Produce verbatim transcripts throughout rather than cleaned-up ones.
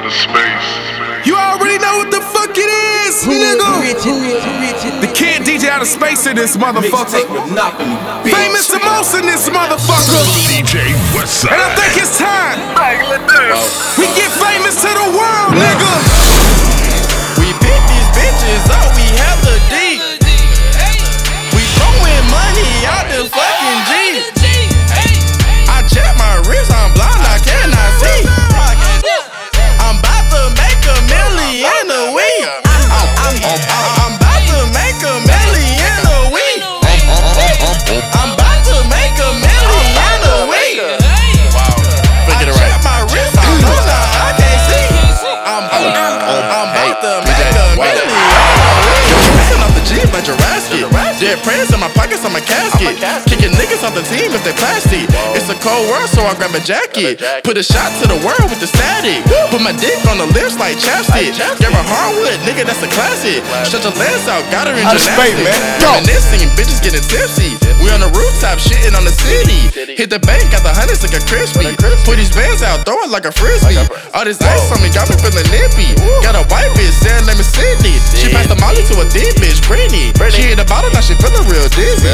out of space. You already know what the fuck it is, nigga. The kid D J out of space in this motherfucker. Famous the most in this motherfucker. D J Westside. And I think it's time we get famous to the world, nigga. We pick these bitches up, we hella deep. We throwing money out the fucking Jeep. I check my wrist, I'm blind, I cannot see. I'm about to make a million a week. I'm, I'm, I'm, I'm about to make a million a week. I'm about to make a million a week. I check my wrist, I'm blind, I can't see. I'm, I'm, I'm, I'm about to make a million a week. Missing off the Jeep like Jurassic. Dead prayers in my pockets, I'm a casket. Kicking niggas off the team if they plastic. It's a cold world, so I grab a jacket. Put a shot to the world with the static. Put my dick on the lips like chapstick. Give her hardwood, nigga, that's a classic. Shut your legs out, got her in gymnastics. Reminiscing, bitches getting tipsy. We on the rooftop, shitting on the city. Hit the bank, got the hundreds like a crispy. Put these bands out, throw it like a frisbee. All this ice on me got me feeling nippy. Got a white bitch, saying name is Sydney. She passed the molly to a deep bitch, Brittany. She hit the bottle, now she feeling real dizzy.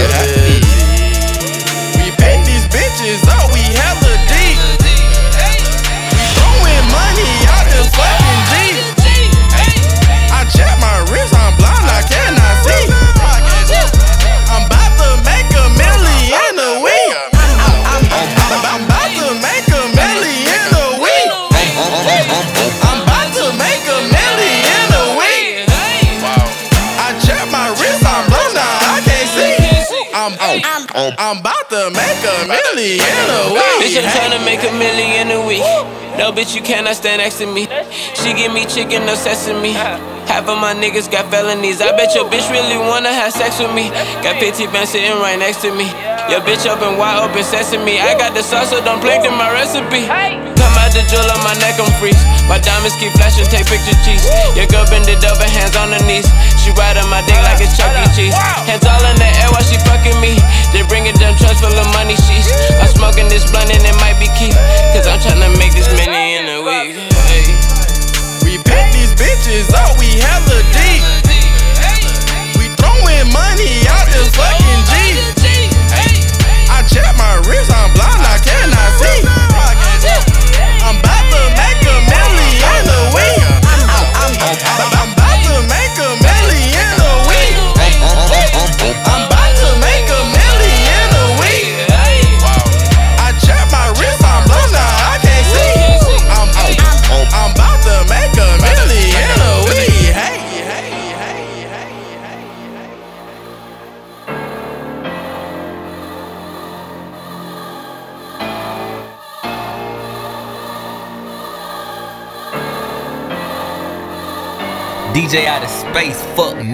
We pick these bitches up, we hella deep. We throwing money out the fucking Jeep. I check my wrist, I'm blind, I cannot see. I'm about to make a million a week. I'm about to make a million a week. I'm about to make a million a week. I check my wrist, I'm blind, I can't see. I'm, I'm, I'm about to make a million a week. Bitch, I'm tryna make a million a week. No, bitch, you cannot stand next to me. She give me chicken, no sesame. Half of my niggas got felonies. I bet your bitch really wanna have sex with me. Got fifty bands sitting right next to me. Your bitch open wide open sesame. I got the sauce, so don't play in my recipe. Come out the jewel on my neck, I'm freeze. My diamonds keep flashing, take picture cheese. Your girl bend it over, hands on her knees. She ride on my dick like it's Chuck E. Cheese. Hands all in the air while she fucking me. They bring it down, trust full of money sheets. I'm smoking this blunt and it might be key. Cause I'm tryna make this many in a week. Hey. We pick these bitches up, we hella deep. We throwing money out the fucking Jeep. I check my wrist, I'm blind, I cannot see. I'm about to make a million a week. I'm about to make a million a week. I'm about to make a million a week. I check my wrist, I'm blind, I can't see. I'm, I'm, I'm about to make a million a week. Hey, hey, hey, hey, hey. D J out of space, fuck.